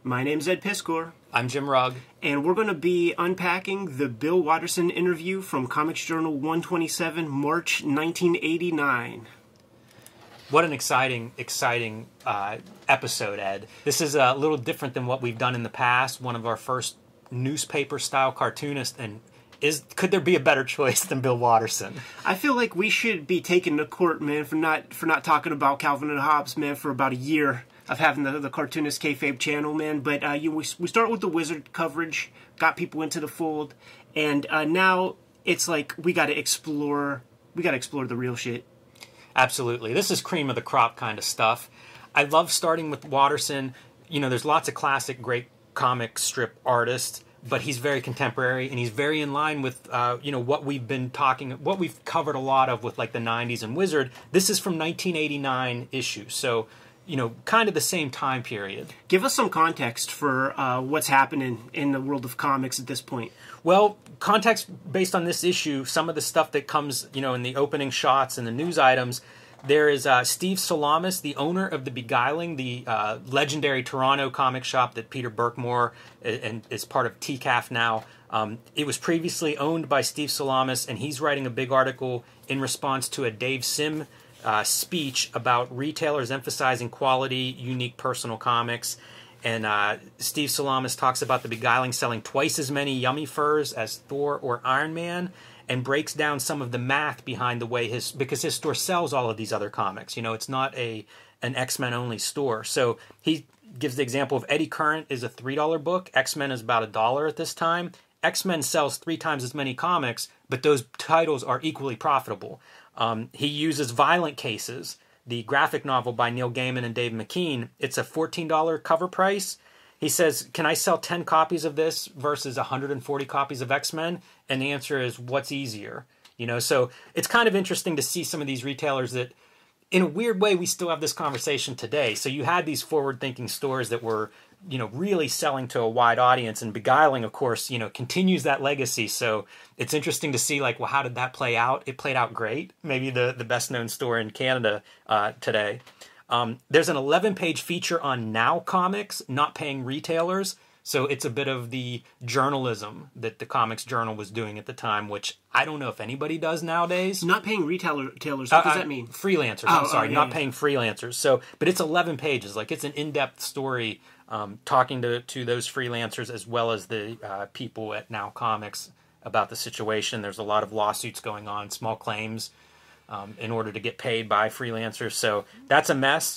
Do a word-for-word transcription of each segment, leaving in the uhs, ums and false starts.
My name's Ed Piskor. I'm Jim Rugg. And we're going to be unpacking the Bill Watterson interview from Comics Journal one twenty-seven, March nineteen eighty-nine. What an exciting, exciting uh, episode, Ed. This is a little different than what we've done in the past. One of our first newspaper-style cartoonists, and is could there be a better choice than Bill Watterson? I feel like we should be taken to court, man, for not for not talking about Calvin and Hobbes, man, for about a year of having the, the Cartoonist Kayfabe channel, man. But uh, you, we, we start with the Wizard coverage, got people into the fold, and uh, now it's like we got to explore, we got to explore the real shit. Absolutely. This is cream of the crop kind of stuff. I love starting with Watterson. You know, there's lots of classic great comic strip artists, but he's very contemporary, and he's very in line with, uh, you know, what we've been talking, what we've covered a lot of with, like, the nineties and Wizard. This is from nineteen eighty-nine issue, so, you know, kind of the same time period. Give us some context for uh, what's happening in the world of comics at this point. Well, context based on this issue, some of the stuff that comes, you know, in the opening shots and the news items, there is uh, Steve Salamis, the owner of The Beguiling, the uh, legendary Toronto comic shop that Peter Berkmore and is part of T C A F now. Um, it was previously owned by Steve Salamis, and he's writing a big article in response to a Dave Sim uh, speech about retailers emphasizing quality, unique personal comics. And uh, Steve Salamis talks about The Beguiling selling twice as many yummy furs as Thor or Iron Man, and breaks down some of the math behind the way his, because his store sells all of these other comics. You know, it's not a an X-Men only store. So he gives the example of Eddie Current is a three dollar book. X-Men is about a dollar at this time. X-Men sells three times as many comics, but those titles are equally profitable. Um, he uses Violent Cases, the graphic novel by Neil Gaiman and Dave McKean. It's a fourteen dollar cover price. He says, can I sell ten copies of this versus one hundred forty copies of X-Men? And the answer is, what's easier? You know, so it's kind of interesting to see some of these retailers that, in a weird way, we still have this conversation today. So you had these forward-thinking stores that were, you know, really selling to a wide audience, and Beguiling, of course, you know, continues that legacy. So it's interesting to see, like, well, how did that play out? It played out great. Maybe the, the best-known store in Canada uh, today. Um, there's an eleven page feature on Now Comics not paying retailers. So it's a bit of the journalism that the Comics Journal was doing at the time, which I don't know if anybody does nowadays. Not paying retailer- retailers, what uh, does uh, that mean? Freelancers, oh, I'm sorry, oh, yeah, not yeah. paying freelancers. So, but it's eleven pages. Like, it's an in-depth story um, talking to, to those freelancers as well as the uh, people at Now Comics about the situation. There's a lot of lawsuits going on, small claims um, in order to get paid by freelancers. So that's a mess.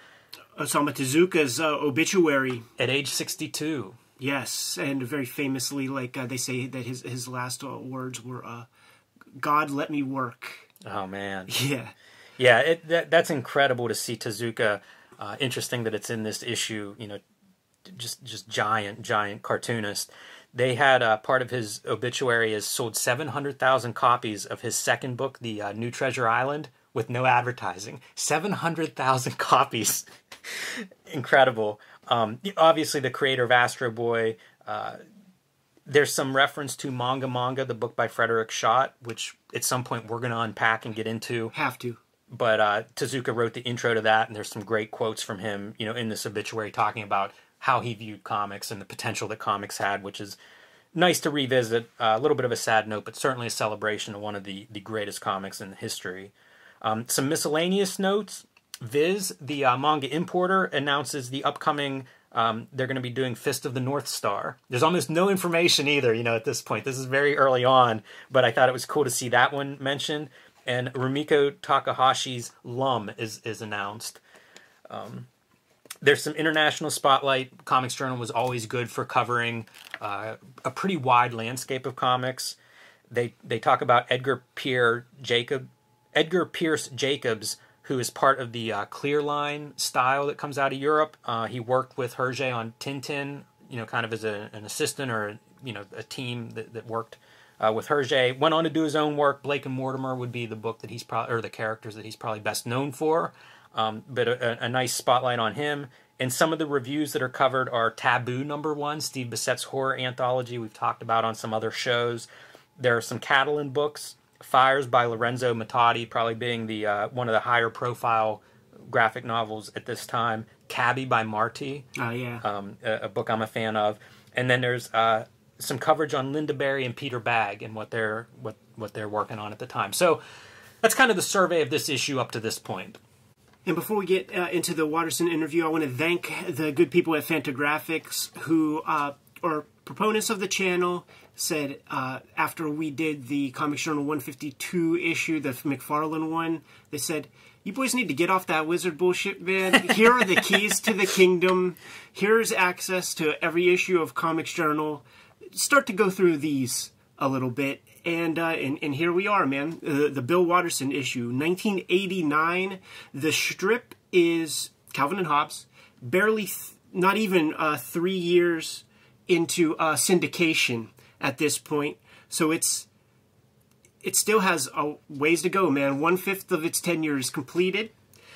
Osamu Tezuka's uh, obituary. At age sixty-two. Yes, and very famously, like uh, they say that his his last uh, words were, uh, "God, let me work." Oh, man. Yeah. Yeah, it, that, that's incredible to see Tezuka. Uh, interesting that it's in this issue, you know, just just giant, giant cartoonist. They had uh, part of his obituary is sold seven hundred thousand copies of his second book, The uh, New Treasure Island, with no advertising. seven hundred thousand copies. Incredible. Um, obviously, the creator of Astro Boy. Uh, there's some reference to Manga Manga, the book by Frederick Schott, which at some point we're going to unpack and get into. Have to. But uh, Tezuka wrote the intro to that, and there's some great quotes from him, you know, in this obituary talking about how he viewed comics and the potential that comics had, which is nice to revisit. Uh, a little bit of a sad note, but certainly a celebration of one of the, the greatest comics in history. Um, some miscellaneous notes. Viz, the uh, manga importer, announces the upcoming, um, they're going to be doing Fist of the North Star. There's almost no information either, you know, at this point. This is very early on, but I thought it was cool to see that one mentioned. And Rumiko Takahashi's Lum is, is announced. Um, there's some international spotlight. Comics Journal was always good for covering uh, a pretty wide landscape of comics. They they talk about Edgar Pierre Jacob, Edgar Pierce Jacobs, who is part of the uh, Clear Line style that comes out of Europe. Uh, he worked with Hergé on Tintin, you know, kind of as a, an assistant or, you know, a team that, that worked uh, with Hergé. Went on to do his own work. Blake and Mortimer would be the book that he's probably, or the characters that he's probably best known for. Um, but a, a nice spotlight on him. And some of the reviews that are covered are Taboo number one, Steve Bissett's horror anthology we've talked about on some other shows. There are some Catalan books. Fires by Lorenzo Matadi, probably being the uh, one of the higher profile graphic novels at this time. Cabby by Marty. Oh, yeah. Um, a, a book I'm a fan of. And then there's uh, some coverage on Linda Berry and Peter Bagg and what they're what, what they're working on at the time. So that's kind of the survey of this issue up to this point. And before we get uh, into the Watterson interview, I want to thank the good people at Fantagraphics who uh, are proponents of the channel. Said uh, after we did the Comics Journal one fifty-two issue, the McFarlane one, they said, you boys need to get off that wizard bullshit, man. Here are the keys to the kingdom. Here's access to every issue of Comics Journal. Start to go through these a little bit. And uh, and, and here we are, man. Uh, the Bill Watterson issue, nineteen eighty-nine. The strip is Calvin and Hobbes. Barely, th- not even uh, three years into uh, syndication at this point. So it's it still has a ways to go, man. One-fifth of its tenure is completed.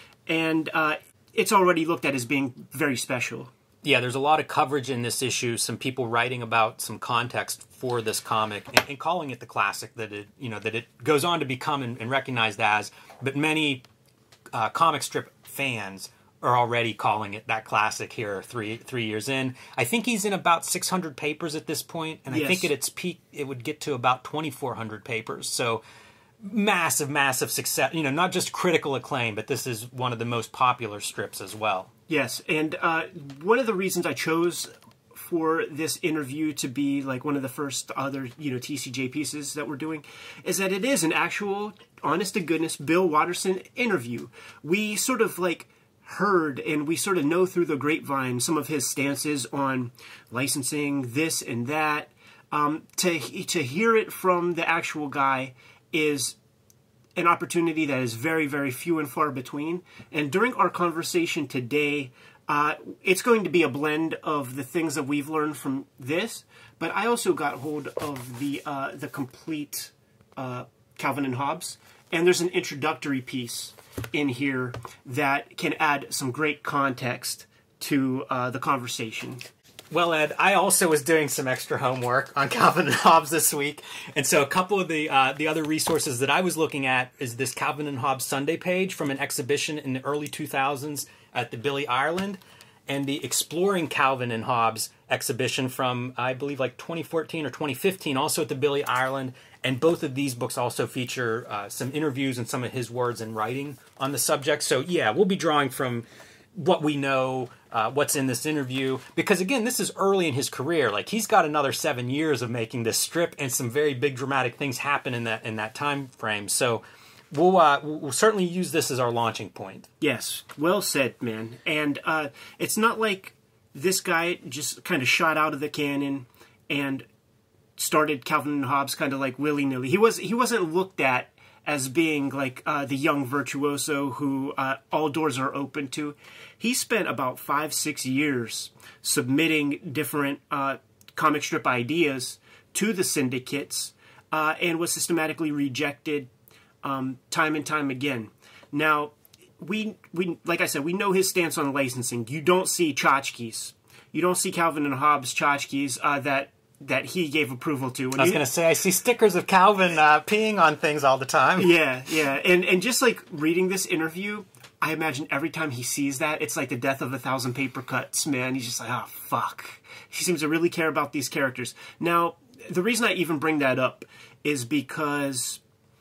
And uh, it's already looked at as being very special. Yeah, there's a lot of coverage in this issue, some people writing about some context for this comic and, and calling it the classic that it, you know, that it goes on to become and, and recognized as, but many uh, comic strip fans are already calling it that classic here three three years in. I think he's in about six hundred papers at this point, and I Yes. think at its peak it would get to about twenty-four hundred papers. So massive, massive success, you know, not just critical acclaim, but this is one of the most popular strips as well. Yes, and uh, one of the reasons I chose for this interview to be like one of the first other, you know, T C J pieces that we're doing is that it is an actual, honest to goodness, Bill Watterson interview. We sort of like heard and we sort of know through the grapevine some of his stances on licensing, this and that. Um, to to hear it from the actual guy is an opportunity that is very, very few and far between. And during our conversation today, uh, it's going to be a blend of the things that we've learned from this, but I also got hold of the uh, the complete uh, Calvin and Hobbes, and there's an introductory piece in here that can add some great context to uh, the conversation. Well, Ed, I also was doing some extra homework on Calvin and Hobbes this week, and so a couple of the uh, the other resources that I was looking at is this Calvin and Hobbes Sunday page from an exhibition in the early two thousands at the Billy Ireland, and the Exploring Calvin and Hobbes exhibition from, I believe, like twenty fourteen or twenty fifteen, also at the Billy Ireland. And both of these books also feature uh, some interviews and some of his words and writing on the subject. So, yeah, we'll be drawing from what we know, uh, what's in this interview, because again, this is early in his career. Like, he's got another seven years of making this strip, and some very big dramatic things happen in that in that time frame. So we'll uh, we'll certainly use this as our launching point. Yes, well said, man. And uh, it's not like this guy just kind of shot out of the cannon and started Calvin and Hobbes kind of like willy-nilly. He was he wasn't looked at as being like uh, the young virtuoso who uh, all doors are open to. He spent about five, six years submitting different uh, comic strip ideas to the syndicates uh, and was systematically rejected um, time and time again. Now, we we like I said, we know his stance on licensing. You don't see tchotchkes. You don't see Calvin and Hobbes tchotchkes uh, that that he gave approval to. When I was you, going to say, I see stickers of Calvin uh, peeing on things all the time. Yeah, yeah. And and just like reading this interview, I imagine every time he sees that, it's like the death of a thousand paper cuts, man. He's just like, oh, fuck. He seems to really care about these characters. Now, the reason I even bring that up is because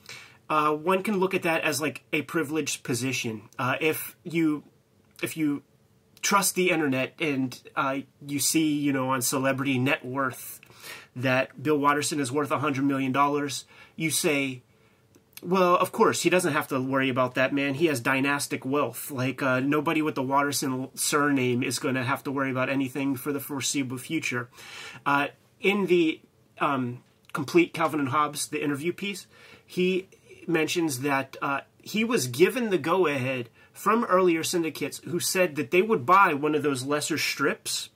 uh, one can look at that as like a privileged position. Uh, if you if you trust the internet and uh, you see, you know, on Celebrity Net Worth that Bill Watterson is worth one hundred million dollars, you say, well, of course, he doesn't have to worry about that, man. He has dynastic wealth. Like, uh, nobody with the Watterson surname is going to have to worry about anything for the foreseeable future. Uh, in the um, complete Calvin and Hobbes, the interview piece, he mentions that uh, he was given the go-ahead from earlier syndicates who said that they would buy one of those lesser strips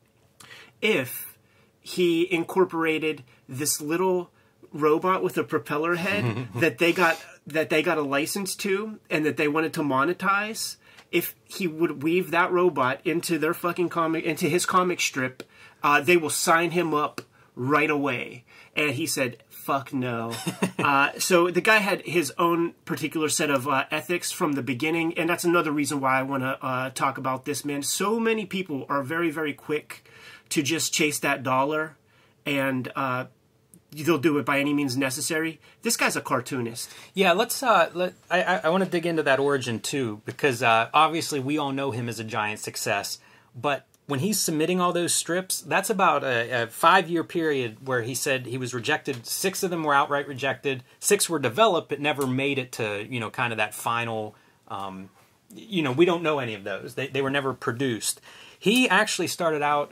if he incorporated this little robot with a propeller head that they got that they got a license to and that they wanted to monetize. If he would weave that robot into their fucking comic, into his comic strip, uh, they will sign him up right away. And he said, fuck no. uh, so the guy had his own particular set of uh, ethics from the beginning, and that's another reason why I want to uh, talk about this, man. So many people are very, very quick to just chase that dollar, and uh, they'll do it by any means necessary. This guy's a cartoonist. Yeah, let's. Uh, let I I, I want to dig into that origin too, because uh, obviously we all know him as a giant success, but when he's submitting all those strips, that's about a, a five-year period where he said he was rejected. Six of them were outright rejected. Six were developed, but never made it to, you know, kind of that final, um, you know, we don't know any of those. They, they were never produced. He actually started out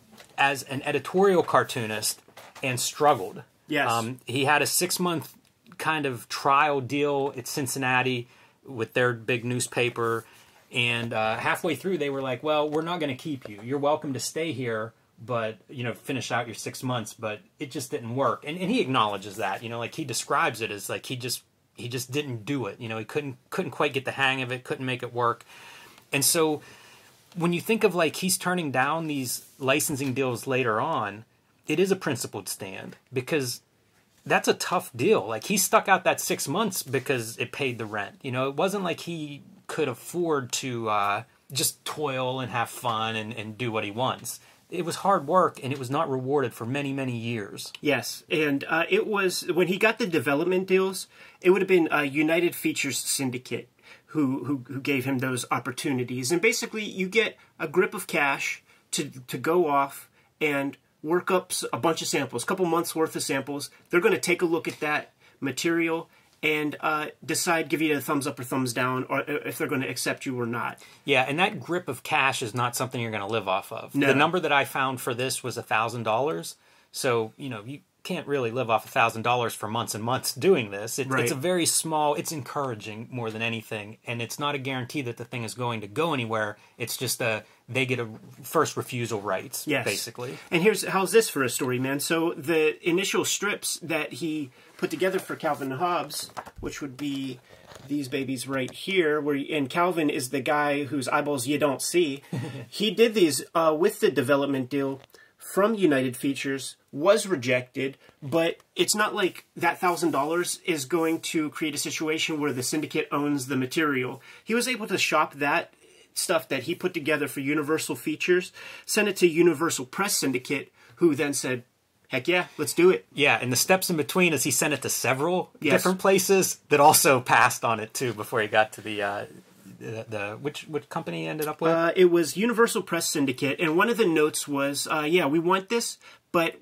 as an editorial cartoonist and struggled. Yes. Um, he had a six-month kind of trial deal at Cincinnati with their big newspaper. And uh, halfway through, they were like, well, we're not going to keep you. You're welcome to stay here, but, you know, finish out your six months. But it just didn't work. And, and he acknowledges that, you know, like he describes it as like he just he just didn't do it. You know, he couldn't couldn't quite get the hang of it, couldn't make it work. And so when you think of like he's turning down these licensing deals later on, it is a principled stand because that's a tough deal. Like he stuck out that six months because it paid the rent. You know, it wasn't like he could afford to uh, just toil and have fun and, and do what he wants. It was hard work, and it was not rewarded for many, many years. Yes, and uh, it was, when he got the development deals, it would have been uh, United Features Syndicate who, who who gave him those opportunities. And basically, you get a grip of cash to to go off and work up a bunch of samples, a couple months worth of samples. They're going to take a look at that material and uh, decide, give you a thumbs up or thumbs down, or if they're going to accept you or not. Yeah, and that grip of cash is not something you're going to live off of. No. The number that I found for this was one thousand dollars. So, you know, you can't really live off one thousand dollars for months and months doing this. It, right. It's a very small, it's encouraging more than anything. And it's not a guarantee that the thing is going to go anywhere. It's just a, they get a first refusal rights, yes. basically. And here's, how's this for a story, man? So the initial strips that he put together for Calvin and Hobbes, which would be these babies right here, where and Calvin is the guy whose eyeballs you don't see. He did these uh, with the development deal from United Features, was rejected, but it's not like that one thousand dollars is going to create a situation where the syndicate owns the material. He was able to shop that stuff that he put together for Universal Features, send it to Universal Press Syndicate, who then said, heck yeah, let's do it. Yeah, and the steps in between is he sent it to several yes. different places that also passed on it too before he got to the uh, the, the which which company he ended up with. Uh, it was Universal Press Syndicate, and one of the notes was, uh, yeah, we want this, but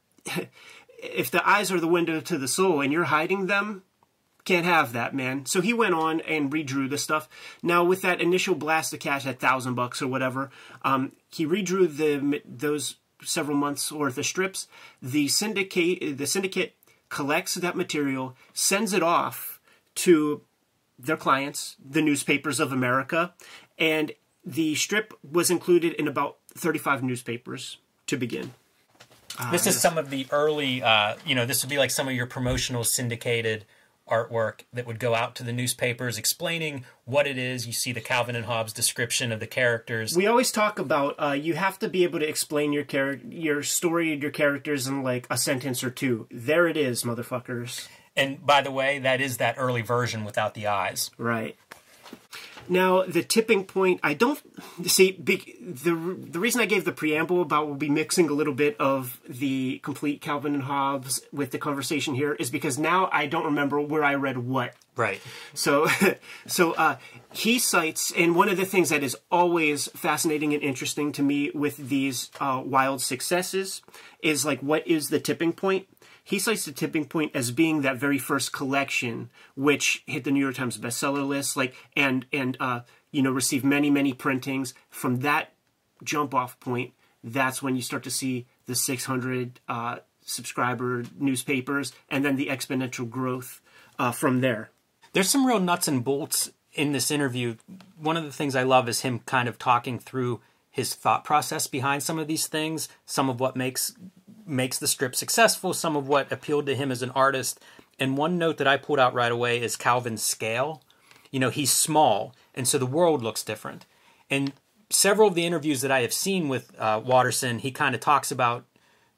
if the eyes are the window to the soul and you're hiding them, can't have that, man. So he went on and redrew the stuff. Now, with that initial blast of cash at thousand bucks or whatever, um, he redrew the those several months worth of strips. The syndicate, the syndicate collects that material, sends it off to their clients, the newspapers of America, and the strip was included in about thirty-five newspapers to begin. This is some of the early, uh, you know, this would be like some of your promotional syndicated artwork that would go out to the newspapers explaining what it is. You see the Calvin and Hobbes description of the characters. We always talk about uh, you have to be able to explain your char- your story and your characters in like a sentence or two. There it is, motherfuckers. And by the way, that is that early version without the eyes. Right. Now, the tipping point, I don't see be, the the reason I gave the preamble about we'll be mixing a little bit of the complete Calvin and Hobbes with the conversation here is because now I don't remember where I read what. Right. So, so uh, he cites, and one of the things that is always fascinating and interesting to me with these uh, wild successes is like, what is the tipping point? He cites the tipping point as being that very first collection, which hit the New York Times bestseller list, like and and uh, you know received many many printings. From that jump off point, that's when you start to see the six hundred uh, subscriber newspapers, and then the exponential growth uh, from there. There's some real nuts and bolts in this interview. One of the things I love is him kind of talking through his thought process behind some of these things, some of what makes makes the strip successful, some of what appealed to him as an artist. And one note that I pulled out right away is Calvin's scale. You know, he's small, and so the world looks different. And several of the interviews that I have seen with uh, Watterson, he kind of talks about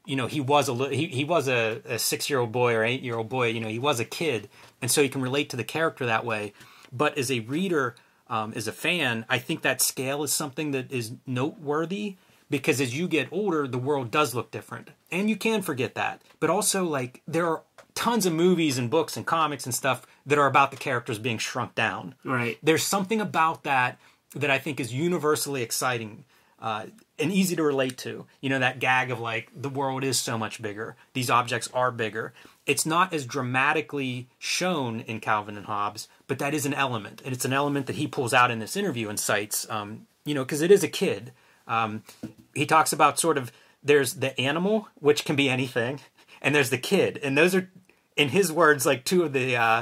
you know, he was a li- he, he was a, a six-year-old boy or eight-year-old boy. You know, he was a kid, and so you can relate to the character that way. But as a reader, um, as a fan, I think that scale is something that is noteworthy, because as you get older, the world does look different, and you can forget that. But also, like, there are tons of movies and books and comics and stuff that are about the characters being shrunk down. Right. There's something about that that I think is universally exciting. Uh, and easy to relate to. You know, that gag of like, the world is so much bigger. These objects are bigger. It's not as dramatically shown in Calvin and Hobbes, but that is an element. And it's an element that he pulls out in this interview and cites, um, you know, because it is a kid. Um, he talks about sort of, there's the animal, which can be anything, and there's the kid. And those are, in his words, like two of the, uh,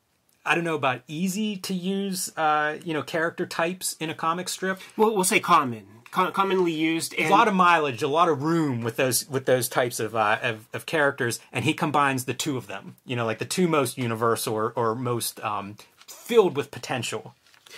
I don't know about easy to use, uh, you know, character types in a comic strip. We'll, we'll say common. Commonly used, and a lot of mileage, a lot of room with those with those types of, uh, of of characters, and he combines the two of them. You know, like the two most universal or, or most um, filled with potential.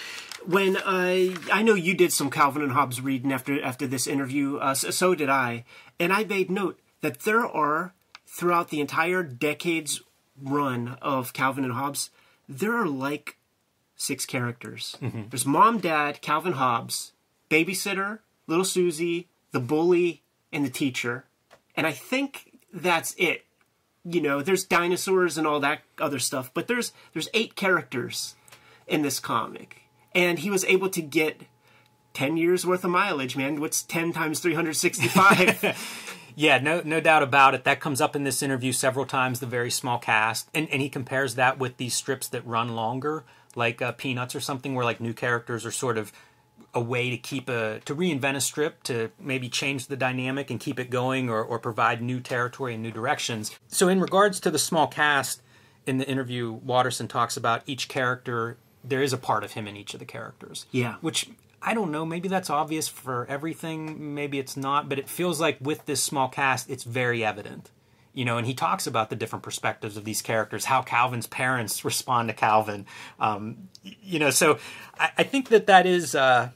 When uh, I know you did some Calvin and Hobbes reading after after this interview, uh, so, so did I, and I made note that there are, throughout the entire decade's run of Calvin and Hobbes, there are like six characters. Mm-hmm. There's Mom, Dad, Calvin, Hobbes, Babysitter, Little Susie, the bully, and the teacher. And I think that's it. You know, there's dinosaurs and all that other stuff, but there's there's eight characters in this comic. And he was able to get ten years worth of mileage, man. What's ten times three hundred sixty-five? Yeah, no no doubt about it. That comes up in this interview several times, the very small cast. And, and he compares that with these strips that run longer, like uh, Peanuts or something, where like new characters are sort of a way to keep a to reinvent a strip, to maybe change the dynamic and keep it going, or, or provide new territory and new directions. So in regards to the small cast, in the interview, Watterson talks about each character, there is a part of him in each of the characters. Yeah. Which, I don't know, maybe that's obvious for everything, maybe it's not, but it feels like with this small cast, it's very evident. You know, and he talks about the different perspectives of these characters, how Calvin's parents respond to Calvin. Um, you know, so I, I think that that is uh,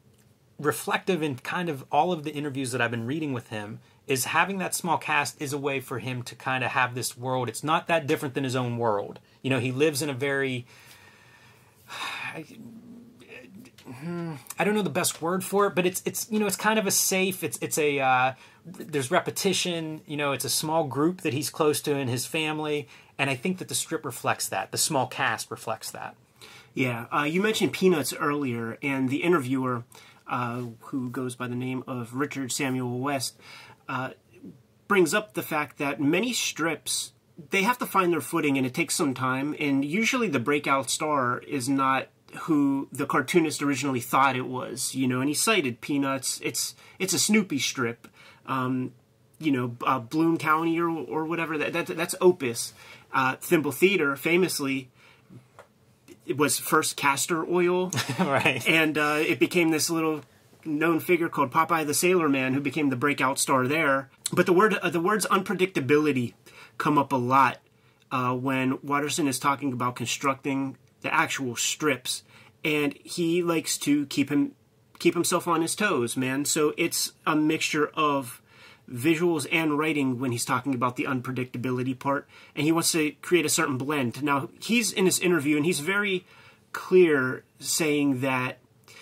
reflective in kind of all of the interviews that I've been reading with him, is having that small cast is a way for him to kind of have this world. It's not that different than his own world. You know, he lives in a very... I, I don't know the best word for it, but it's it's you know it's kind of a safe. It's it's a uh, there's repetition. You know, it's a small group that he's close to in his family, and I think that the strip reflects that. The small cast reflects that. Yeah, uh, you mentioned Peanuts earlier, and the interviewer, uh, who goes by the name of Richard Samuel West, uh, brings up the fact that many strips, they have to find their footing, and it takes some time. And usually, the breakout star is not who the cartoonist originally thought it was, you know, and he cited Peanuts. It's it's a Snoopy strip, um, you know, uh, Bloom County or or whatever. That, that that's Opus. Uh, Thimble Theater, famously, it was first castor oil, right? And uh, it became this little known figure called Popeye the Sailor Man, who became the breakout star there. But the word uh, the words unpredictability come up a lot uh, when Watterson is talking about constructing the actual strips, and he likes to keep him keep himself on his toes, man. So it's a mixture of visuals and writing when he's talking about the unpredictability part, and he wants to create a certain blend. Now, he's in this interview, and he's very clear saying that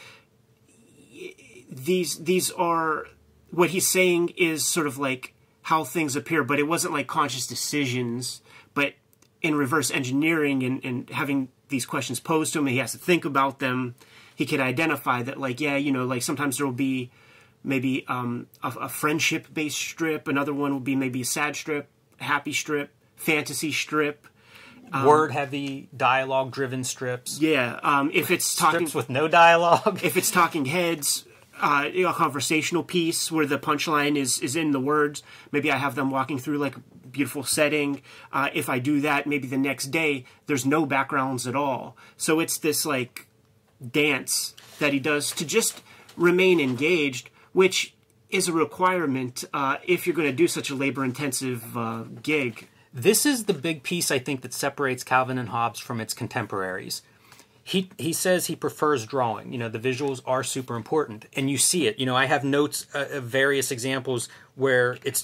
these these are, what he's saying is sort of like how things appear, but it wasn't like conscious decisions, but in reverse engineering and, and having these questions posed to him, he has to think about them. He could identify that, like, yeah, you know, like sometimes there will be maybe um, a, a friendship-based strip. Another one will be maybe a sad strip, happy strip, fantasy strip. Um, Word-heavy, dialogue-driven strips. Yeah, um, if it's talking... Strips with no dialogue. If it's talking heads, uh, a conversational piece where the punchline is, is in the words. Maybe I have them walking through, like, beautiful setting. Uh, if I do that, maybe the next day, there's no backgrounds at all. So it's this, like, dance that he does to just remain engaged, which is a requirement uh, if you're going to do such a labor-intensive uh, gig. This is the big piece, I think, that separates Calvin and Hobbes from its contemporaries. He he says he prefers drawing. You know, the visuals are super important, and you see it. You know, I have notes uh, of various examples where it's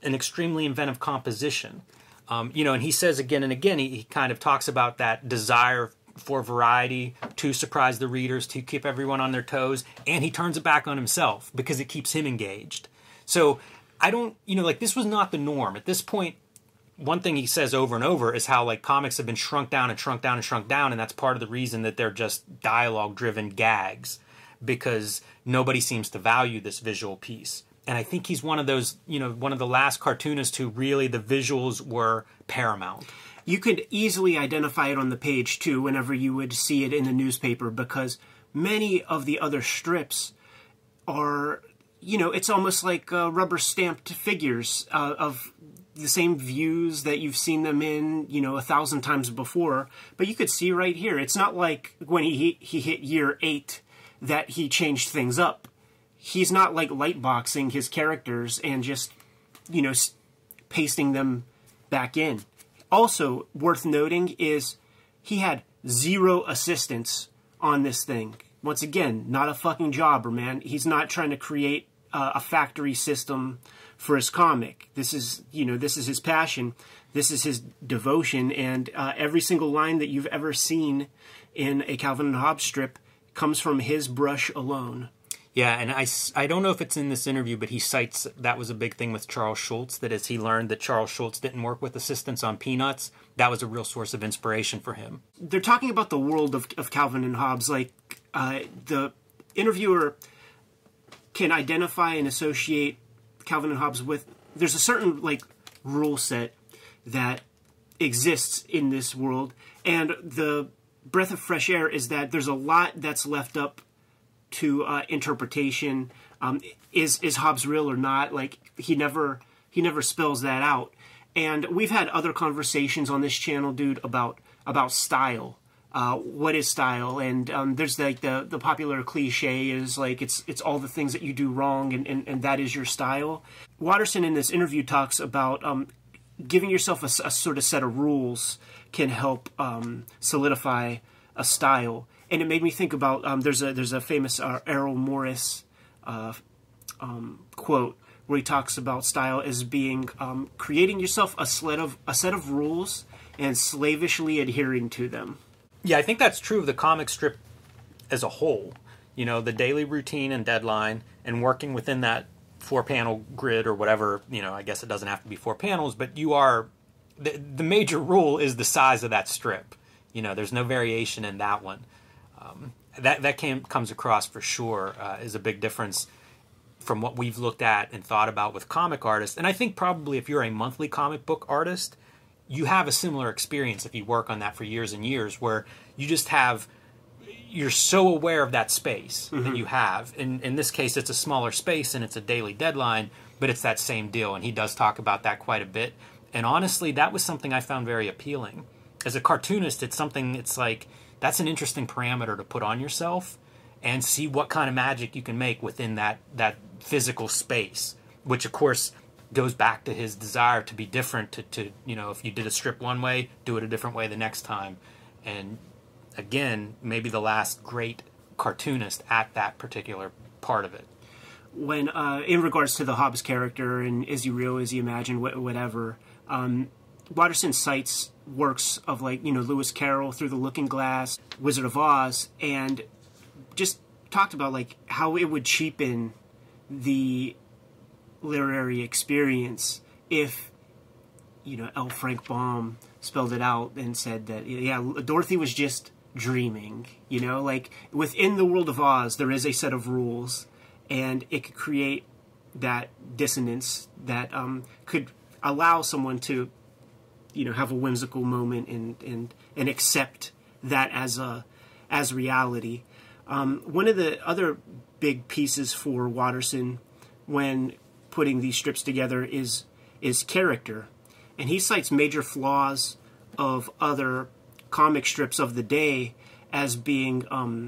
an extremely inventive composition. Um, you know, and he says again and again, he, he kind of talks about that desire for variety, to surprise the readers, to keep everyone on their toes, and he turns it back on himself because it keeps him engaged. So I don't, you know, like this was not the norm. At this point, one thing he says over and over is how like comics have been shrunk down and shrunk down and shrunk down, and that's part of the reason that they're just dialogue-driven gags, because nobody seems to value this visual piece. And I think he's one of those, you know, one of the last cartoonists who really the visuals were paramount. You could easily identify it on the page, too, whenever you would see it in the newspaper, because many of the other strips are, you know, it's almost like uh, rubber-stamped figures uh, of the same views that you've seen them in, you know, a thousand times before. But you could see right here, it's not like when he, he hit year eight that he changed things up. He's not like lightboxing his characters and just, you know, pasting them back in. Also, worth noting is he had zero assistance on this thing. Once again, not a fucking jobber, man. He's not trying to create uh, a factory system for his comic. This is, you know, this is his passion. This is his devotion. And uh, every single line that you've ever seen in a Calvin and Hobbes strip comes from his brush alone. Yeah, and I, I don't know if it's in this interview, but he cites that was a big thing with Charles Schulz, that as he learned that Charles Schulz didn't work with assistants on Peanuts, that was a real source of inspiration for him. They're talking about the world of, of Calvin and Hobbes. Like, uh, the interviewer can identify and associate Calvin and Hobbes with... There's a certain, like, rule set that exists in this world, and the breath of fresh air is that there's a lot that's left up to uh, interpretation. Um, is is Hobbes real or not? Like he never he never spells that out. And we've had other conversations on this channel, dude, about about style. Uh, what is style? And um, there's like the the popular cliche is like it's it's all the things that you do wrong, and, and, and that is your style. Watterson in this interview talks about um, giving yourself a, a sort of set of rules can help um, solidify a style. And it made me think about, um, there's a there's a famous uh, Errol Morris uh, um, quote where he talks about style as being um, creating yourself a set of a set of rules and slavishly adhering to them. Yeah, I think that's true of the comic strip as a whole. You know, the daily routine and deadline, and working within that four-panel grid or whatever. You know, I guess it doesn't have to be four panels, but you are the the major rule is the size of that strip. You know, there's no variation in that one. Um, that that came, comes across for sure uh, is a big difference from what we've looked at and thought about with comic artists. And I think probably if you're a monthly comic book artist, you have a similar experience if you work on that for years and years, where you just have, you're so aware of that space mm-hmm. that you have. In, in this case, it's a smaller space and it's a daily deadline, but it's that same deal. And he does talk about that quite a bit. And honestly, that was something I found very appealing. As a cartoonist, it's something, it's like, that's an interesting parameter to put on yourself and see what kind of magic you can make within that, that physical space, which of course goes back to his desire to be different, to, to, you know, if you did a strip one way, do it a different way the next time. And again, maybe the last great cartoonist at that particular part of it. When, uh, in regards to the Hobbes character and is he real, is he imagined, whatever, um, Watterson cites works of, like, you know, Lewis Carroll, Through the Looking Glass, Wizard of Oz, and just talked about, like, how it would cheapen the literary experience if, you know, L. Frank Baum spelled it out and said that, yeah, Dorothy was just dreaming, you know? Like, within the world of Oz, there is a set of rules, and it could create that dissonance that um, could allow someone to, you know, have a whimsical moment and and and accept that as a as reality. Um, one of the other big pieces for Watterson when putting these strips together is is character, and he cites major flaws of other comic strips of the day as being um,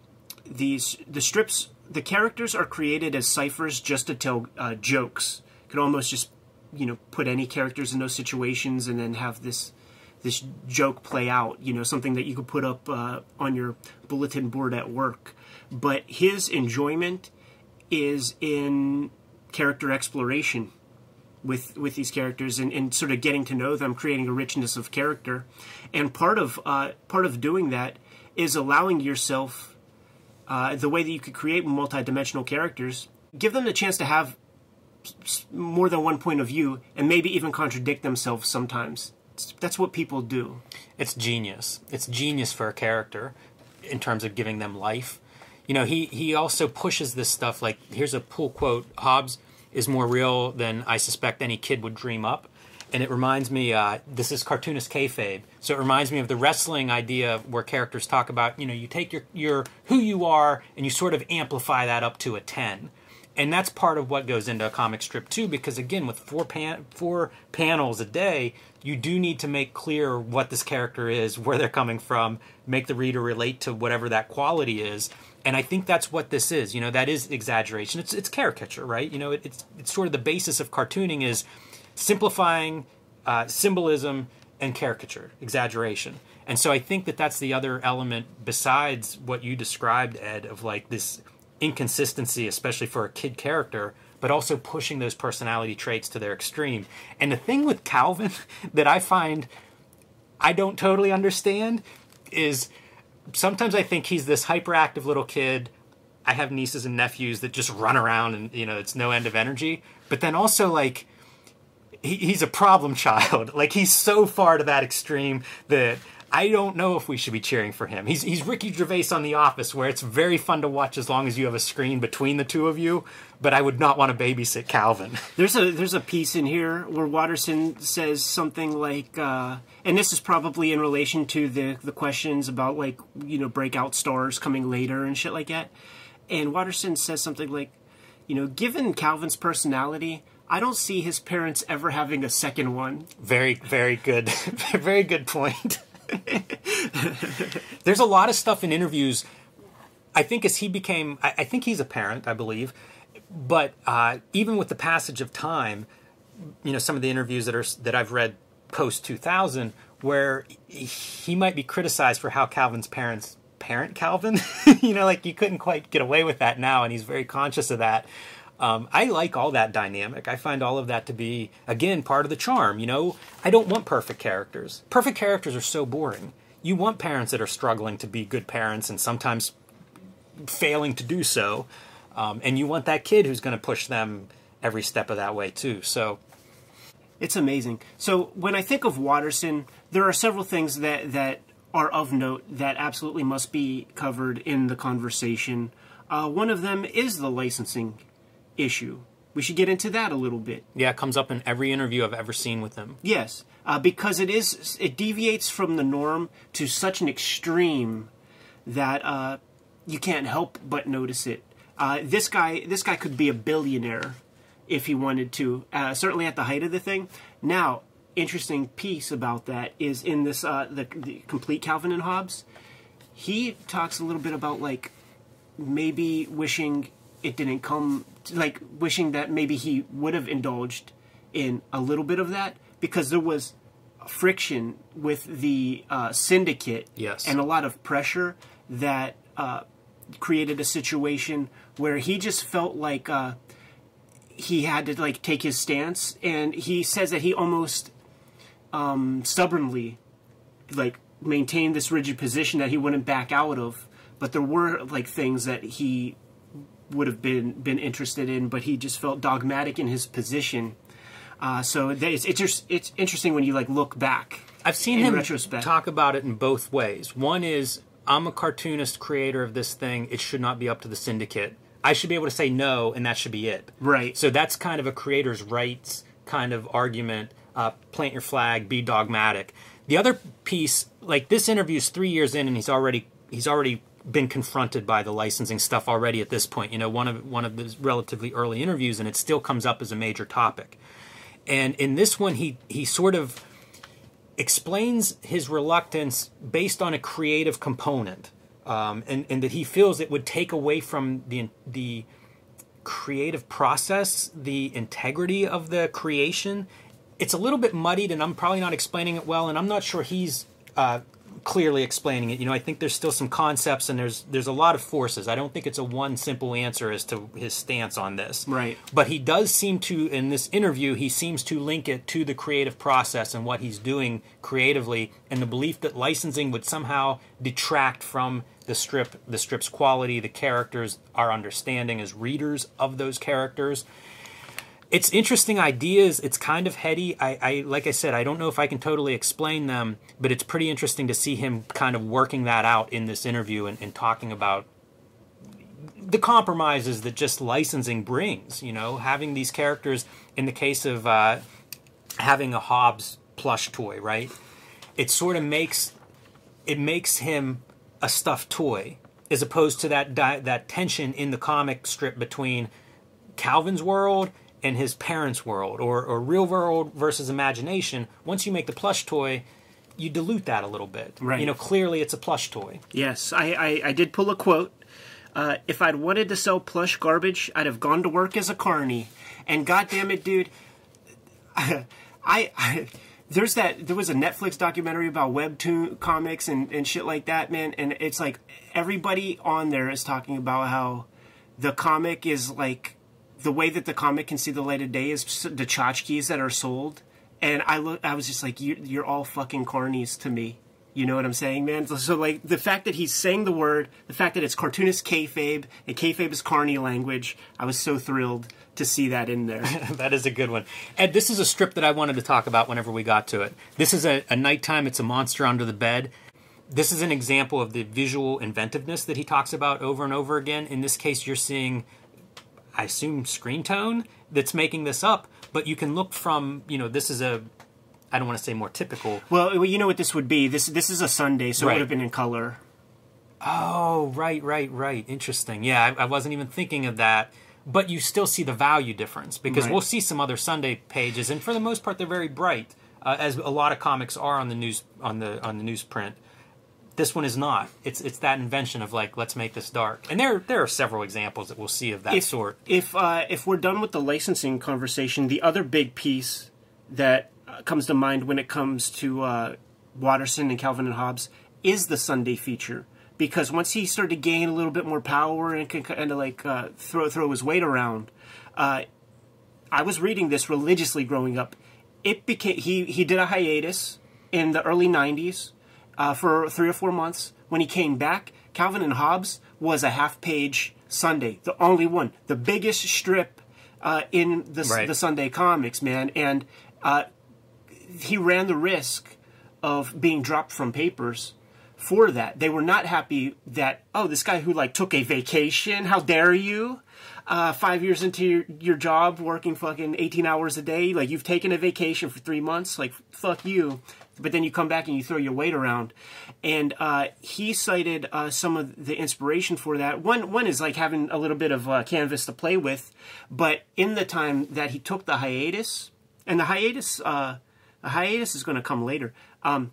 these the strips. The characters are created as ciphers just to tell uh, jokes. You could almost just, you know, put any characters in those situations and then have this this joke play out, you know, something that you could put up uh, on your bulletin board at work. But his enjoyment is in character exploration. with with these characters and, and sort of getting to know them, creating a richness of character. And part of uh, part of doing that is allowing yourself uh, the way that you could create multi-dimensional characters, give them the chance to have more than one point of view and maybe even contradict themselves sometimes. That's what people do. It's genius. It's genius for a character in terms of giving them life. You know, he, he also pushes this stuff like, here's a cool quote, Hobbs is more real than I suspect any kid would dream up. And it reminds me, uh, this is cartoonist kayfabe, so it reminds me of the wrestling idea where characters talk about, you know, you take your, your who you are and you sort of amplify that up to a ten. And that's part of what goes into a comic strip too, because again, with four pan- four panels a day, you do need to make clear what this character is, where they're coming from, make the reader relate to whatever that quality is. And I think that's what this is. You know, that is exaggeration. It's it's caricature, right? You know, it, it's it's sort of the basis of cartooning is simplifying uh, symbolism and caricature, exaggeration. And so I think that that's the other element besides what you described, Ed, of like this inconsistency, especially for a kid character, but also pushing those personality traits to their extreme. And the thing with Calvin that I find I don't totally understand is sometimes I think he's this hyperactive little kid. I have nieces and nephews that just run around and, you know, it's no end of energy. But then also, like, he, he's a problem child. Like, he's so far to that extreme that I don't know if we should be cheering for him. He's he's Ricky Gervais on The Office, where it's very fun to watch as long as you have a screen between the two of you, but I would not want to babysit Calvin. There's a there's a piece in here where Watterson says something like, uh, and this is probably in relation to the, the questions about, like, you know, breakout stars coming later and shit like that. And Watterson says something like, you know, given Calvin's personality, I don't see his parents ever having a second one. Very, very good. Very good point. There's a lot of stuff in interviews. I think as he became, I, I think he's a parent, I believe, but uh, even with the passage of time, you know, some of the interviews that are that I've read post two thousand, where he might be criticized for how Calvin's parents parent Calvin. You know, like you couldn't quite get away with that now, and he's very conscious of that. Um, I like all that dynamic. I find all of that to be, again, part of the charm. You know, I don't want perfect characters. Perfect characters are so boring. You want parents that are struggling to be good parents and sometimes failing to do so. Um, and you want that kid who's going to push them every step of that way, too. So it's amazing. So when I think of Watterson, there are several things that, that are of note that absolutely must be covered in the conversation. Uh, one of them is the licensing issue. We should get into that a little bit. Yeah, it comes up in every interview I've ever seen with him. Yes, uh, because it is it deviates from the norm to such an extreme that uh, you can't help but notice it. Uh, this guy, this guy could be a billionaire if he wanted to. Uh, certainly at the height of the thing. Now, interesting piece about that is in this uh, the, the complete Calvin and Hobbes. He talks a little bit about like maybe wishing it didn't come, like wishing that maybe he would have indulged in a little bit of that, because there was friction with the uh, syndicate. Yes. And a lot of pressure that uh, created a situation where he just felt like uh, he had to like take his stance, and he says that he almost um, stubbornly like maintained this rigid position that he wouldn't back out of, but there were like things that he would have been been interested in, but he just felt dogmatic in his position. Uh, so it's it's just it's interesting when you like look back. I've seen in him retrospect. talk about it in both ways. One is, I'm a cartoonist creator of this thing. It should not be up to the syndicate. I should be able to say no, and that should be it. Right. So that's kind of a creator's rights kind of argument. Uh, plant your flag, be dogmatic. The other piece, like this interview's three years in, and he's already he's already been confronted by the licensing stuff already at this point. You know, one of one of the relatively early interviews, and it still comes up as a major topic. And in this one, he he sort of explains his reluctance based on a creative component, um, and and that he feels it would take away from the the creative process, the integrity of the creation. It's a little bit muddied, and I'm probably not explaining it well, and I'm not sure he's uh, clearly explaining it. You know, I think there's still some concepts and there's there's a lot of forces. I don't think it's a one simple answer as to his stance on this. Right. But he does seem to, in this interview, he seems to link it to the creative process and what he's doing creatively, and the belief that licensing would somehow detract from the strip, the strip's quality, the characters, our understanding as readers of those characters. It's interesting ideas. It's kind of heady. I, I, like I said, I don't know if I can totally explain them, but it's pretty interesting to see him kind of working that out in this interview and, and talking about the compromises that just licensing brings. You know, having these characters, in the case of uh, having a Hobbs plush toy, right? It sort of makes it makes him a stuffed toy, as opposed to that di- that tension in the comic strip between Calvin's world and his parents' world, or, or real world versus imagination. Once you make the plush toy, you dilute that a little bit. Right. You know, clearly it's a plush toy. Yes, I, I, I did pull a quote. Uh, if I'd wanted to sell plush garbage, I'd have gone to work as a carny. And goddamn it, dude, I, I there's that there was a Netflix documentary about webtoon comics and, and shit like that, man. And it's like everybody on there is talking about how the comic is like, the way that the comic can see the light of day is the tchotchkes that are sold. And I look, I was just like, you, you're all fucking carnies to me. You know what I'm saying, man? So, like, the fact that he's saying the word, the fact that it's cartoonist kayfabe, and kayfabe is carny language, I was so thrilled to see that in there. That is a good one. Ed, this is a strip that I wanted to talk about whenever we got to it. This is a, a nighttime, it's a monster under the bed. This is an example of the visual inventiveness that he talks about over and over again. In this case, you're seeing, I assume, screen tone that's making this up, but you can look from, you know, this is a, I don't want to say more typical. Well, you know what this would be. This this is a Sunday, so Right. it would have been in color. Oh, right, right, right. Interesting. Yeah, I, I wasn't even thinking of that. But you still see the value difference, because Right. we'll see some other Sunday pages, and for the most part, they're very bright, uh, as a lot of comics are on the news on the on the newsprint. This one is not. It's it's that invention of, like, let's make this dark. And there there are several examples that we'll see of that if, sort. If uh, if we're done with the licensing conversation, the other big piece that uh, comes to mind when it comes to uh, Watterson and Calvin and Hobbes is the Sunday feature. Because once he started to gain a little bit more power and can kind of like uh, throw throw his weight around, uh, I was reading this religiously growing up. It became he he did a hiatus in the early nineties. Uh, for three or four months. When he came back, Calvin and Hobbes was a half-page Sunday, the only one, the biggest strip uh, in the, Right. the Sunday comics, man. And uh, he ran the risk of being dropped from papers for that. They were not happy that, oh, this guy who like took a vacation, how dare you? Uh, five years into your, your job, working fucking eighteen hours a day, like you've taken a vacation for three months, like fuck you. But then you come back and you throw your weight around. And uh, he cited uh, some of the inspiration for that. One one is like having a little bit of uh, canvas to play with. But in the time that he took the hiatus, and the hiatus, uh, the hiatus is going to come later. Um,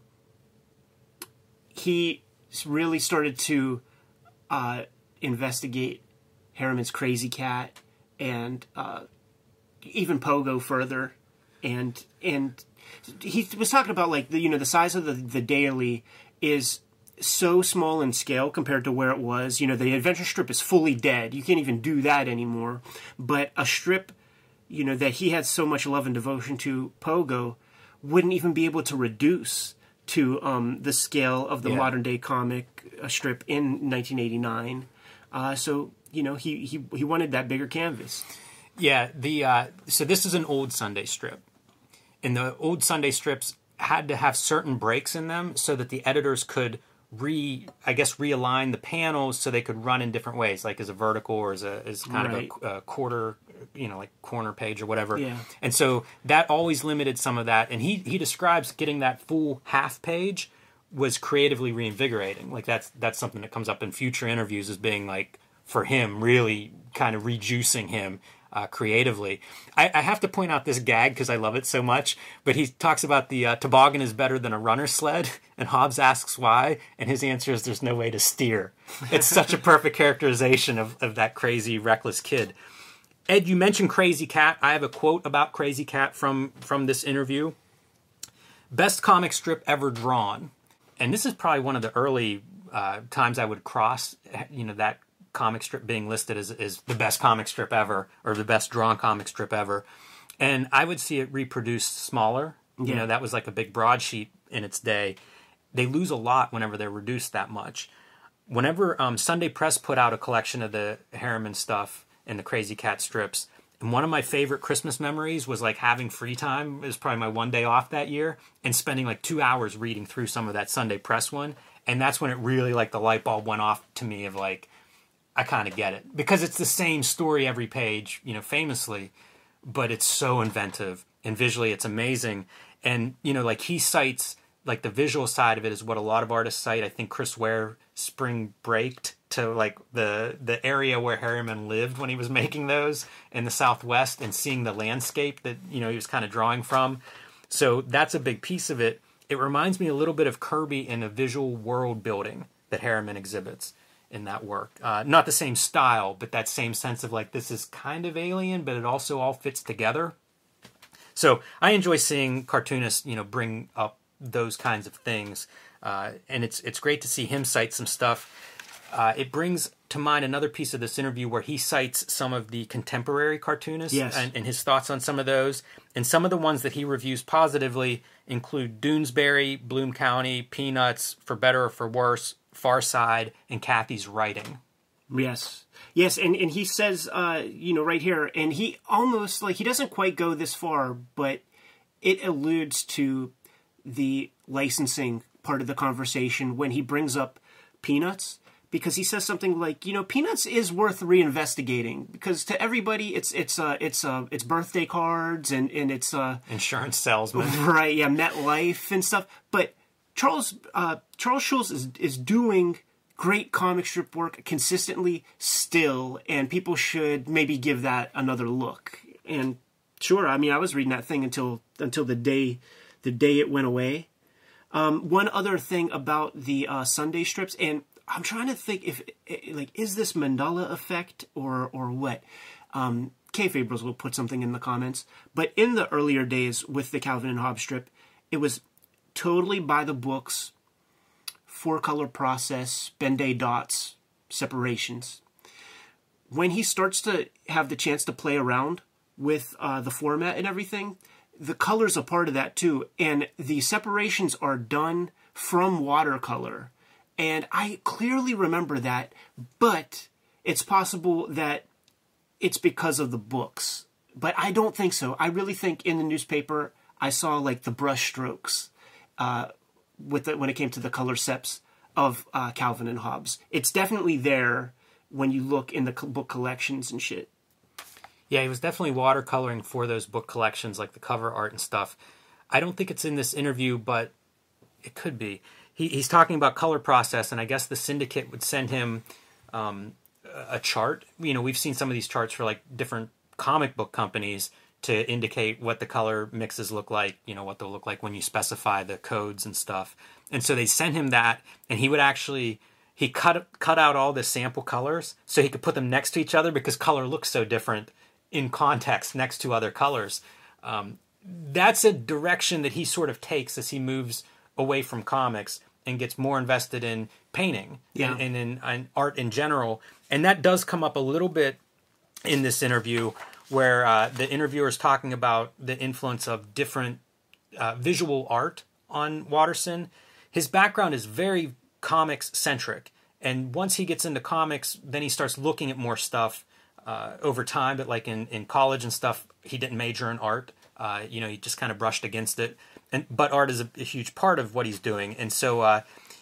he really started to uh, investigate Harriman's Crazy Cat and uh, even Pogo further, and and he was talking about like the you know the size of the the daily is so small in scale compared to where it was. You know, the adventure strip is fully dead. You can't even do that anymore. But a strip, you know, that he had so much love and devotion to, Pogo, wouldn't even be able to reduce to um, the scale of the Yeah. modern day comic uh, strip in nineteen eighty-nine. Uh, so you know he, he he wanted that bigger canvas. Yeah, the uh, so this is an old Sunday strip. And the old Sunday strips had to have certain breaks in them so that the editors could re, I guess, realign the panels so they could run in different ways, like as a vertical or as a as kind Right. of a, a quarter, you know, like corner page or whatever. Yeah. And so that always limited some of that. And he he describes getting that full half page was creatively reinvigorating. Like that's that's something that comes up in future interviews as being like, for him, really kind of rejuicing him uh, creatively. I, I have to point out this gag because I love it so much, but he talks about the uh, toboggan is better than a runner sled, and Hobbes asks why, and his answer is there's no way to steer. It's such a perfect characterization of, of that crazy, reckless kid. Ed, you mentioned Crazy Cat. I have a quote about Crazy Cat from, from this interview. Best comic strip ever drawn. and this is probably one of the early uh, times I would cross, you know, that comic strip being listed as, as the best comic strip ever, or the best drawn comic strip ever. And I would see it reproduced smaller. You Yeah. know, that was like a big broadsheet in its day. They lose a lot whenever they're reduced that much. Whenever um, Sunday Press put out a collection of the Harriman stuff and the Crazy Cat strips, and one of my favorite Christmas memories was like having free time. It was probably my one day off that year, and spending like two hours reading through some of that Sunday Press one. And that's when it really, like, the light bulb went off to me of like, I kind of get it. Because it's the same story every page, you know, famously, but it's so inventive, and visually it's amazing. And, you know, like, he cites, like, the visual side of it is what a lot of artists cite. I think Chris Ware spring breaked to, like, the the area where Harriman lived when he was making those in the Southwest, and seeing the landscape that, you know, he was kind of drawing from. So that's a big piece of it. It reminds me a little bit of Kirby in a visual world building that Harriman exhibits in that work. Uh, not the same style, but that same sense of like, this is kind of alien, but it also all fits together. So I enjoy seeing cartoonists, you know, bring up those kinds of things. Uh, and it's it's great to see him cite some stuff. Uh, it brings to mind another piece of this interview where he cites some of the contemporary cartoonists, Yes. and, and his thoughts on some of those. And some of the ones that he reviews positively include Doonesbury, Bloom County, Peanuts, For Better or For Worse, Far Side, and Kathy's writing. Yes. Yes, and, and he says, uh, you know, right here, and he almost, like, he doesn't quite go this far, but it alludes to the licensing part of the conversation when he brings up Peanuts, because he says something like, you know, Peanuts is worth reinvestigating, because to everybody it's it's uh it's uh it's birthday cards and and it's uh Insurance salesman. right, yeah, MetLife and stuff. But Charles uh Charles Schulz is is doing great comic strip work consistently still, and people should maybe give that another look. And sure, I mean, I was reading that thing until until the day the day it went away. Um, one other thing about the uh, Sunday strips, and I'm trying to think if, like, is this Mandela effect or or what? Um, K. Fabrils will put something in the comments. But in the earlier days with the Calvin and Hobbes strip, it was totally by the books, four-color process, Ben-Day dots, separations. When he starts to have the chance to play around with uh, the format and everything, the color's a part of that too. And the separations are done from watercolor. And I clearly remember that, but it's possible that it's because of the books. But I don't think so. I really think in the newspaper, I saw like the brush strokes uh, with the, when it came to the color seps of uh, Calvin and Hobbes. It's definitely there when you look in the co- book collections and shit. Yeah, he was definitely watercoloring for those book collections, like the cover art and stuff. I don't think it's in this interview, but it could be. He, he's talking about color process, and I guess the syndicate would send him um, a chart. You know, we've seen some of these charts for like different comic book companies to indicate what the color mixes look like, you know, what they'll look like when you specify the codes and stuff. And so they sent him that, and he would actually, he cut cut out all the sample colors so he could put them next to each other because color looks so different in context next to other colors. Um, that's a direction that he sort of takes as he moves away from comics and gets more invested in painting yeah. and, and in and art in general. And that does come up a little bit in this interview where uh, the interviewer is talking about the influence of different uh, visual art on Watterson. His background is very comics-centric. And once he gets into comics, then he starts looking at more stuff Uh, over time, but like in, in college and stuff, he didn't major in art. Uh, you know, he just kind of brushed against it. And but art is a, a huge part of what he's doing, and so uh,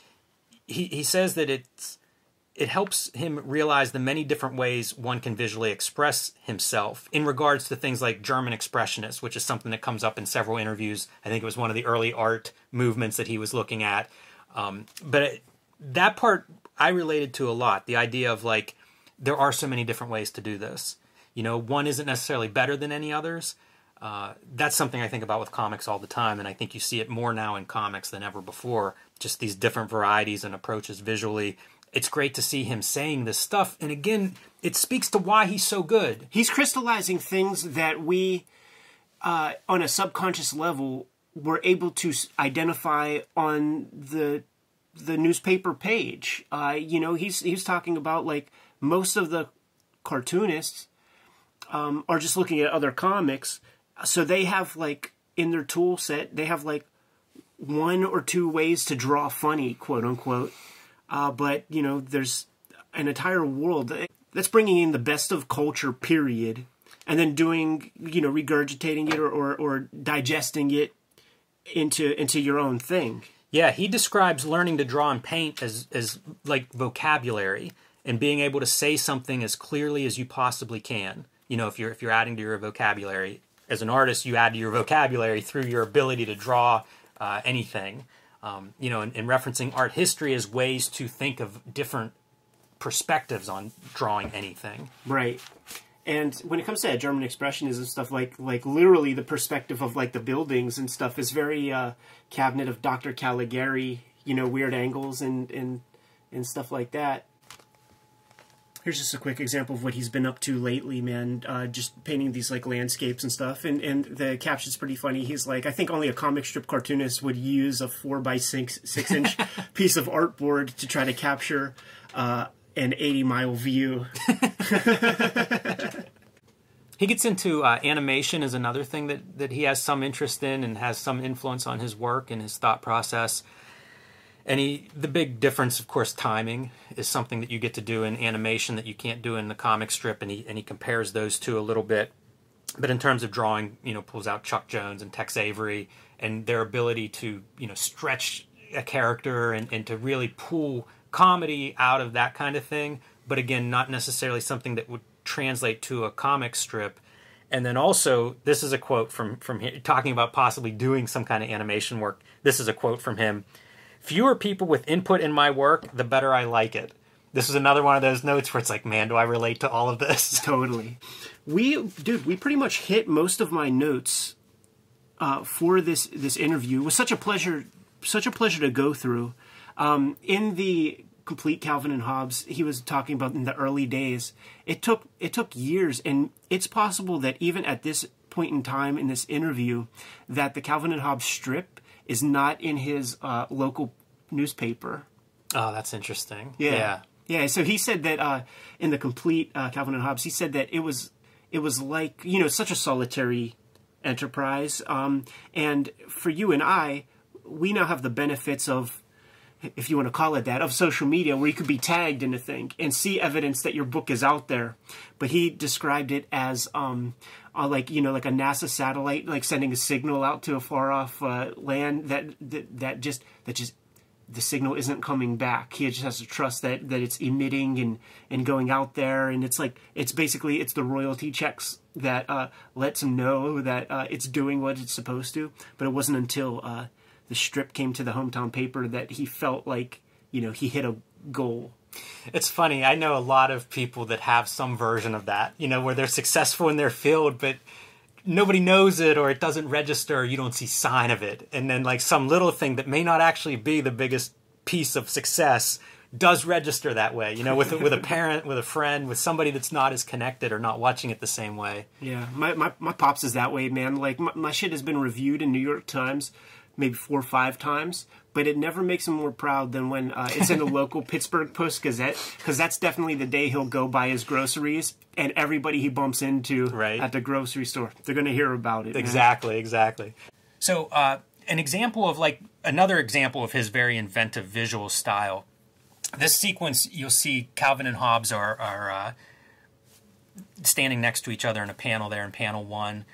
he he says that it's it helps him realize the many different ways one can visually express himself in regards to things like German expressionists, which is something that comes up in several interviews. I think it was one of the early art movements that he was looking at. Um, but it, that part I related to a lot. The idea of like, there are so many different ways to do this. You know, one isn't necessarily better than any others. Uh, that's something I think about with comics all the time, and I think you see it more now in comics than ever before, just these different varieties and approaches visually. It's great to see him saying this stuff, and again, it speaks to why he's so good. He's crystallizing things that we, uh, on a subconscious level, were able to identify on the the newspaper page. Uh, you know, he's he's talking about like most of the cartoonists um, are just looking at other comics, so they have like in their tool set they have like one or two ways to draw funny, quote unquote. Uh, but you know, there's an entire world that's bringing in the best of culture, period, and then doing, you know, regurgitating it or, or, or digesting it into into your own thing. Yeah, he describes learning to draw and paint as as like vocabulary and being able to say something as clearly as you possibly can. You know, if you're if you're adding to your vocabulary as an artist, you add to your vocabulary through your ability to draw uh, anything. Um, you know, and, and referencing art history as ways to think of different perspectives on drawing anything. Right. And when it comes to that German expressionism stuff, like like literally the perspective of like the buildings and stuff is very uh, cabinet of Doctor Caligari, you know, weird angles and, and, and stuff like that. Here's just a quick example of what he's been up to lately, man. Uh, just painting these like landscapes and stuff. And, and the caption's pretty funny. He's like, I think only a comic strip cartoonist would use a four by six, six inch piece of artboard to try to capture uh, an eighty mile view. He gets into uh, animation is another thing that, that he has some interest in and has some influence on his work and his thought process. And he, the big difference, of course, timing is something that you get to do in animation that you can't do in the comic strip, and he and he compares those two a little bit. But in terms of drawing, you know, pulls out Chuck Jones and Tex Avery and their ability to, you know, stretch a character and, and to really pull comedy out of that kind of thing. But again, not necessarily something that would translate to a comic strip. And then also, this is a quote from, from him, talking about possibly doing some kind of animation work. This is a quote from him. Fewer people with input in my work, the better I like it. This is another one of those notes where it's like, man, do I relate to all of this? Totally. We, dude, we pretty much hit most of my notes uh, for this this interview. It was such a pleasure, such a pleasure to go through. Um, in the complete Calvin and Hobbes, he was talking about in the early days. It took it took years, and it's possible that even at this point in time in this interview, that the Calvin and Hobbes strip is not in his uh, local newspaper. Oh, that's interesting. Yeah. Yeah. Yeah, so he said that uh, in the complete uh, Calvin and Hobbes, he said that it was it was like, you know, such a solitary enterprise. Um, and for you and I, we now have the benefits of, if you want to call it that, of social media, where you could be tagged in a thing and see evidence that your book is out there. But he described it as um, uh, like, you know, like a NASA satellite, like sending a signal out to a far off uh, land that, that that just that just the signal isn't coming back. He just has to trust that that it's emitting and and going out there. And it's like it's basically it's the royalty checks that uh, lets him know that uh, it's doing what it's supposed to. But it wasn't until uh, the strip came to the hometown paper that he felt like, you know, he hit a goal. It's funny. I know a lot of people that have some version of that, you know, where they're successful in their field, but nobody knows it or it doesn't register or you don't see sign of it. And then like some little thing that may not actually be the biggest piece of success does register that way, you know, with, with a parent, with a friend, with somebody that's not as connected or not watching it the same way. Yeah, my, my, my pops is that way, man. Like my, my shit has been reviewed in New York Times maybe four or five times, but it never makes him more proud than when uh, it's in the local Pittsburgh Post-Gazette, because that's definitely the day he'll go buy his groceries, and everybody he bumps into right. at the grocery store, they're going to hear about it. Exactly, man. exactly. So uh, an example of like, another example of his very inventive visual style, this sequence, you'll see Calvin and Hobbes are, are uh, standing next to each other in a panel there in panel one.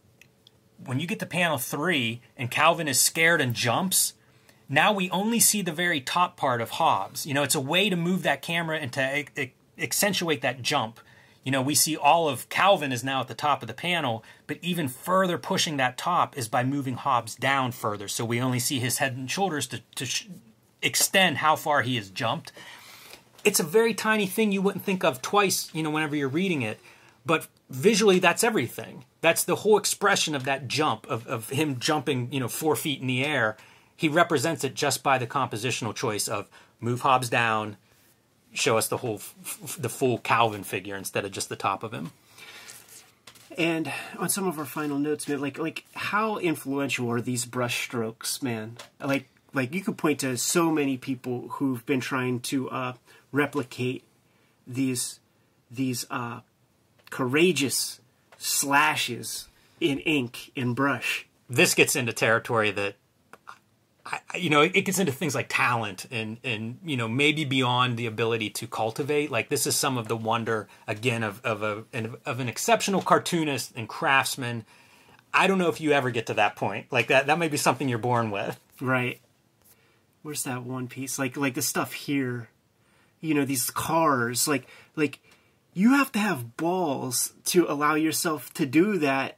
When you get to panel three and Calvin is scared and jumps, now we only see the very top part of Hobbes. You know, it's a way to move that camera and to e- accentuate that jump. You know, we see all of Calvin is now at the top of the panel, but even further pushing that top is by moving Hobbes down further. So we only see his head and shoulders to, to sh- extend how far he has jumped. It's a very tiny thing you wouldn't think of twice, you know, whenever you're reading it. But visually, that's everything. That's the whole expression of that jump, of, of him jumping, you know, four feet in the air. He represents it just by the compositional choice of move Hobbes down, show us the whole, f- the full Calvin figure instead of just the top of him. And on some of our final notes, man, like like how influential are these brush strokes, man? Like like you could point to so many people who've been trying to uh, replicate these these uh, courageous slashes in ink and brush. This gets into territory that, I, you know, it gets into things like talent and, and, you know, maybe beyond the ability to cultivate. Like, this is some of the wonder, again, of, of, a, of an exceptional cartoonist and craftsman. I don't know if you ever get to that point. Like, that, that may be something you're born with. Right. Where's that one piece? Like, like the stuff here, you know, these cars, like, like you have to have balls to allow yourself to do that.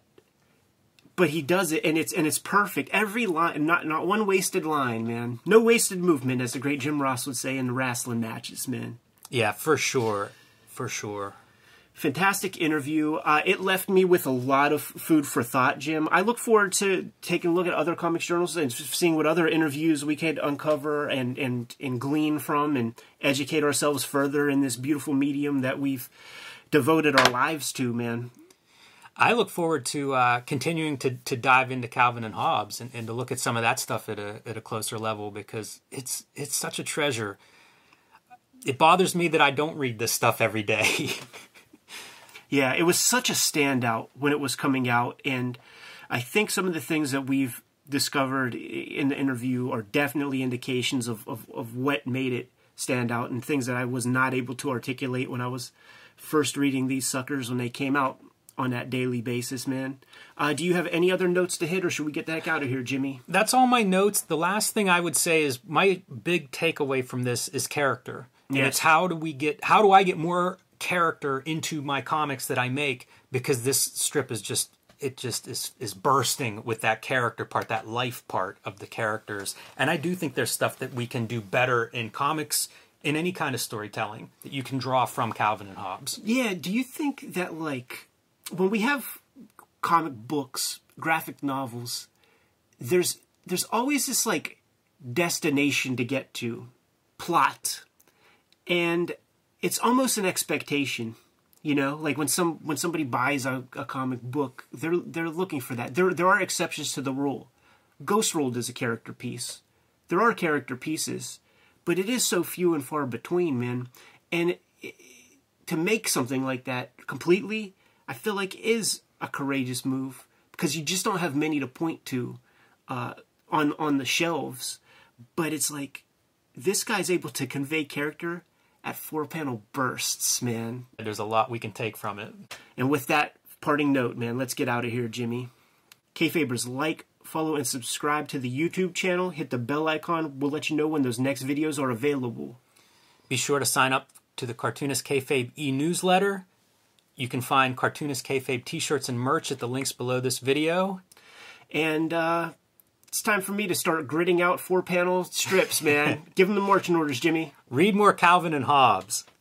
But he does it, and it's and it's perfect. Every line, not not one wasted line, man. No wasted movement, as the great Jim Ross would say in the wrestling matches, man. Yeah, for sure, for sure. Fantastic interview. Uh, it left me with a lot of food for thought, Jim. I look forward to taking a look at other comics journals and seeing what other interviews we could uncover and and and glean from and educate ourselves further in this beautiful medium that we've devoted our lives to, man. I look forward to uh, continuing to, to dive into Calvin and Hobbes and, and to look at some of that stuff at a at a closer level, because it's it's such a treasure. It bothers me that I don't read this stuff every day. Yeah, it was such a standout when it was coming out, and I think some of the things that we've discovered in the interview are definitely indications of, of, of what made it stand out and things that I was not able to articulate when I was first reading these suckers when they came out on that daily basis, man. Uh, do you have any other notes to hit, or should we get the heck out of here, Jimmy? That's all my notes. The last thing I would say is my big takeaway from this is character. And Yes. it's how do we get, how do I get more character into my comics that I make? Because this strip is just, it just is, is bursting with that character part, that life part of the characters. And I do think there's stuff that we can do better in comics, in any kind of storytelling, that you can draw from Calvin and Hobbes. Yeah, do you think that, like, when we have comic books, graphic novels, there's there's always this, like, destination to get to, plot, and it's almost an expectation, you know? Like, when some when somebody buys a, a comic book, they're they're looking for that. There there are exceptions to the rule. Ghost World is a character piece. There are character pieces, but it is so few and far between, man. And it, to make something like that completely, I feel like is a courageous move, because you just don't have many to point to uh, on on the shelves. But it's like, this guy's able to convey character at four panel bursts, man. There's a lot we can take from it. And with that parting note, man, let's get out of here, Jimmy. Kayfabers, like, follow, and subscribe to the YouTube channel. Hit the bell icon. We'll let you know when those next videos are available. Be sure to sign up to the Cartoonist Kayfabe e-newsletter. You can find Cartoonist Kayfabe t-shirts and merch at the links below this video. And uh, it's time for me to start gridding out four-panel strips, man. Give them the marching orders, Jimmy. Read more Calvin and Hobbes.